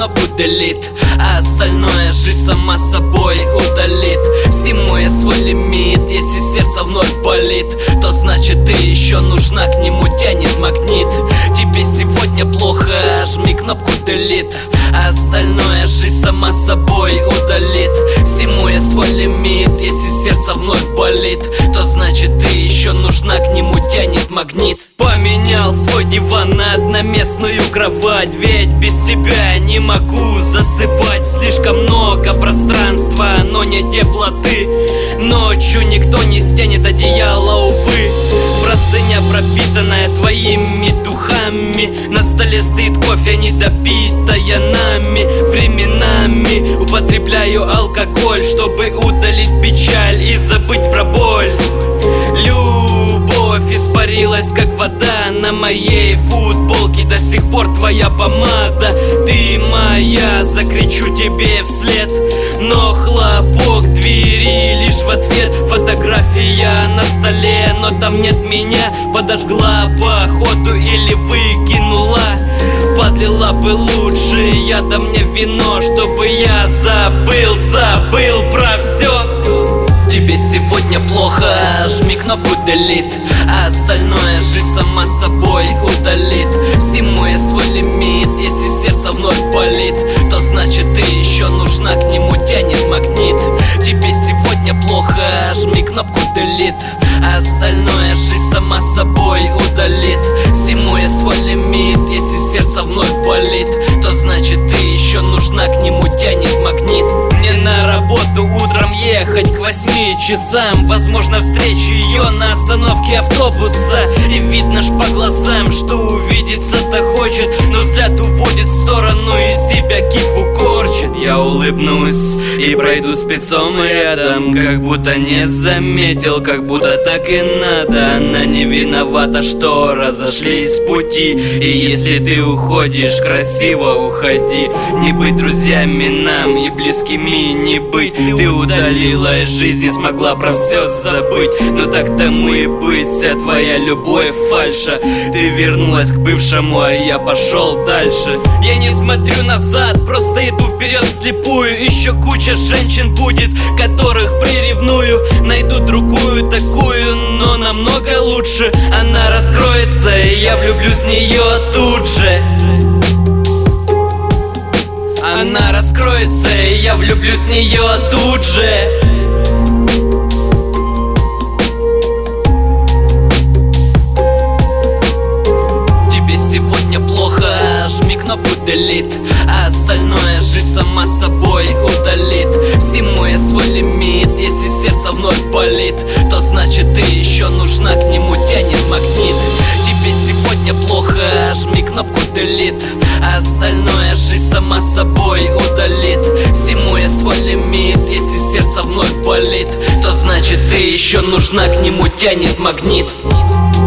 кнопку delete, а остальное жизнь сама собой удалит. Всему я свой лимит, если сердце вновь болит, то значит ты еще нужна, к нему тянет магнит. Тебе сегодня плохо, жми кнопку delete, а остальное жизнь сама собой удалит. Всему я свой лимит, если сердце вновь болит, то значит ты еще нужна, к нему тянет магнит. Поменял свой диван на одноместную кровать, ведь без тебя не могу засыпать. Слишком много пространства, но не теплоты. Ночью никто не стянет одеяло, увы. Простыня, пропитанная твоими духами, на столе стоит кофе, недопитая нами. Временами употребляю алкоголь, чтобы удалить печаль и забыть про боль. Любовь испарилась, как вода на моей футболке. До сих пор твоя помада, ты моя, закричу тебе вслед. Но хлопок двери лишь в ответ. Фотография на столе, но там нет меня. Подожгла походу или выкинула. Подлила бы лучше яда мне вино, чтобы я забыл про все. Тебе сегодня плохо, жми кнопку delete, а остальное жизнь сама собой удалит. Всему я свой лимит, если сердце вновь болит, то значит ты еще нужна, к нему тянет магнит. Тебе сегодня плохо, жми кнопку delete, а остальное жизнь сама собой удалит. Всему я свой лимит, если сердце вновь болит, то значит ты еще нужна, к нему тянет магнит. Мне на работу утром ехать к 8 часам. Возможно, встречу ее на остановке автобуса. И видно ж по глазам, что увидеться-то хочет, но взгляд уводит в сторону и себя кифу корчит. Я улыбнусь и пройду спецом рядом, как будто не заметил, как будто так и надо. Она не виновата, что разошлись с пути. И если ты уходишь, красиво уходи. Не быть друзьями нам и близкими не быть. Ты удалила из жизни, смогла про все забыть. Но так тому и быть, вся твоя любовь фальша. Ты вернулась к бывшему, а я пошел дальше. Я не смотрю назад, просто иду вперед вслепую. Еще куча женщин будет, которых приревную. Найду другую такую, но намного лучше. Она раскроется, и я влюблюсь в нее тут же. Она раскроется, и я влюблюсь в нее тут же. Тебе сегодня плохо, жми кнопку delete, а остальное жизнь сама собой удалит. Всему я свой лимит, если сердце вновь болит, то значит ты еще нужна, к нему тянет магнит. Тебе сегодня плохо, жми кнопку delete, а остальное жизнь сама собой удалит. Всему я свой лимит, если сердце вновь болит, то значит ты еще нужна, к нему тянет магнит.